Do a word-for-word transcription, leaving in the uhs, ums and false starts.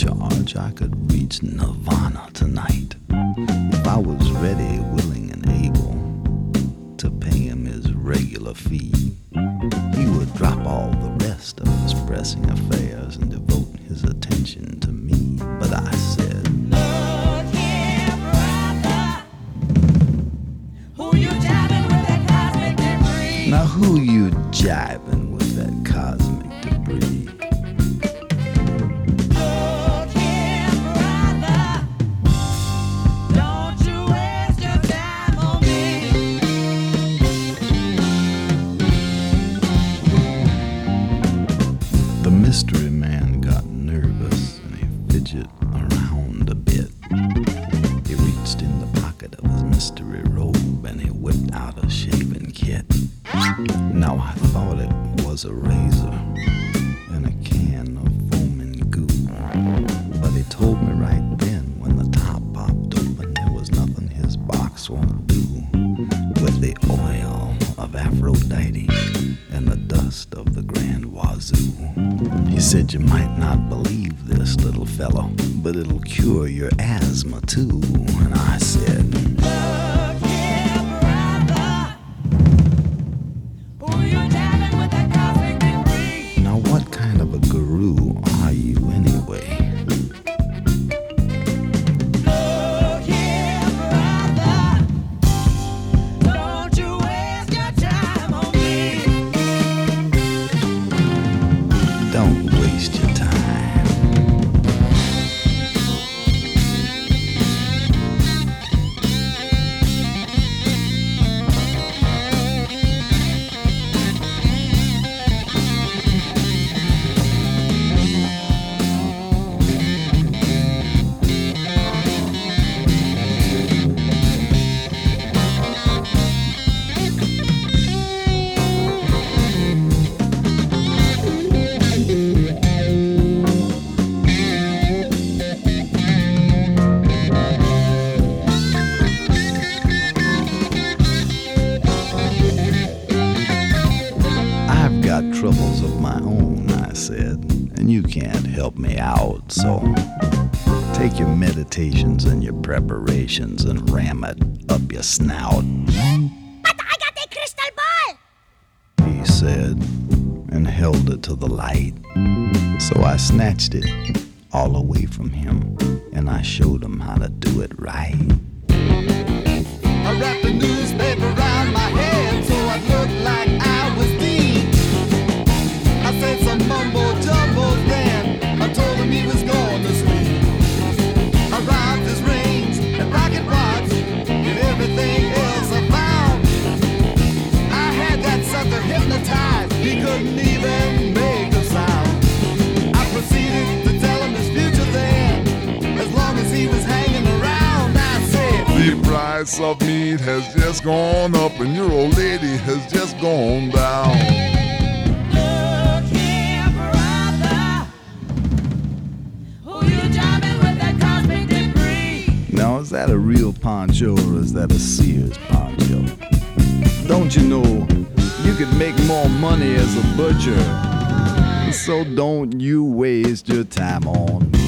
charge, I could reach nirvana tonight. If I was ready, willing, and able to pay him his regular fee, he would drop all the rest of his pressing affairs and devote his attention to me. But I said, look here, brother, who you jiving with that cosmic debris? now who you jiving with that cosmic debris? Look here, brother, don't you waste your time on me. The mystery man got nervous and he fidgeted around a bit. He reached in the pocket of his mystery robe and he whipped out a shaving kit. Now I thought it was a razor and a can of foaming goo, but he told me right then when the top popped open there was nothing his box won't do with the oil of Aphrodite and the dust of the Grand Wazoo. He said, you might not believe this, little fellow, but it'll cure your asthma too. And I said, Look here, brother, who you jiving with that cosmic debris? now what kind of a guru are you anyway? Look here, brother, don't you waste your time on me. Don't waste your time. I've got troubles of my own, I said, and you can't help me out, so take your meditations and your preparations and ram it up your snout, But I got the crystal ball. he said, and held it to the light. So I snatched it all away from him, and I showed him how to do it right. I wrapped the newspaper around my head so I looked like I was deep. I said some mumbo jumbo then. I told him he was going to sleep. I robbed his rings and pocket watch and everything else I found. I had that sucker hypnotized. He couldn't even make a sound. I proceeded to tell him his future then. As long as he was hanging around, I said, The price of meat has just gone up and your old lady has just gone down. Look here, brother, who you jiving with that cosmic debris? Now, is that a real poncho or is that a Sears poncho? Don't you know you could make more money as a butcher? So don't you waste your time on me.